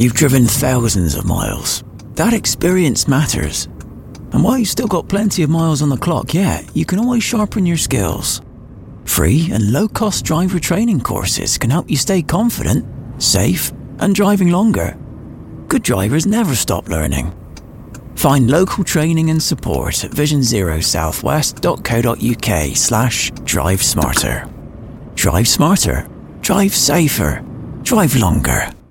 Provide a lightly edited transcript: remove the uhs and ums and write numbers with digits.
You've driven thousands of miles. That experience matters. And while you've still got plenty of miles on the clock yet, you can always sharpen your skills. Free and low-cost driver training courses can help you stay confident, safe, and driving longer. Good drivers never stop learning. Find local training and support at visionzerosouthwest.co.uk/drive smarter. Drive smarter, drive safer, drive longer.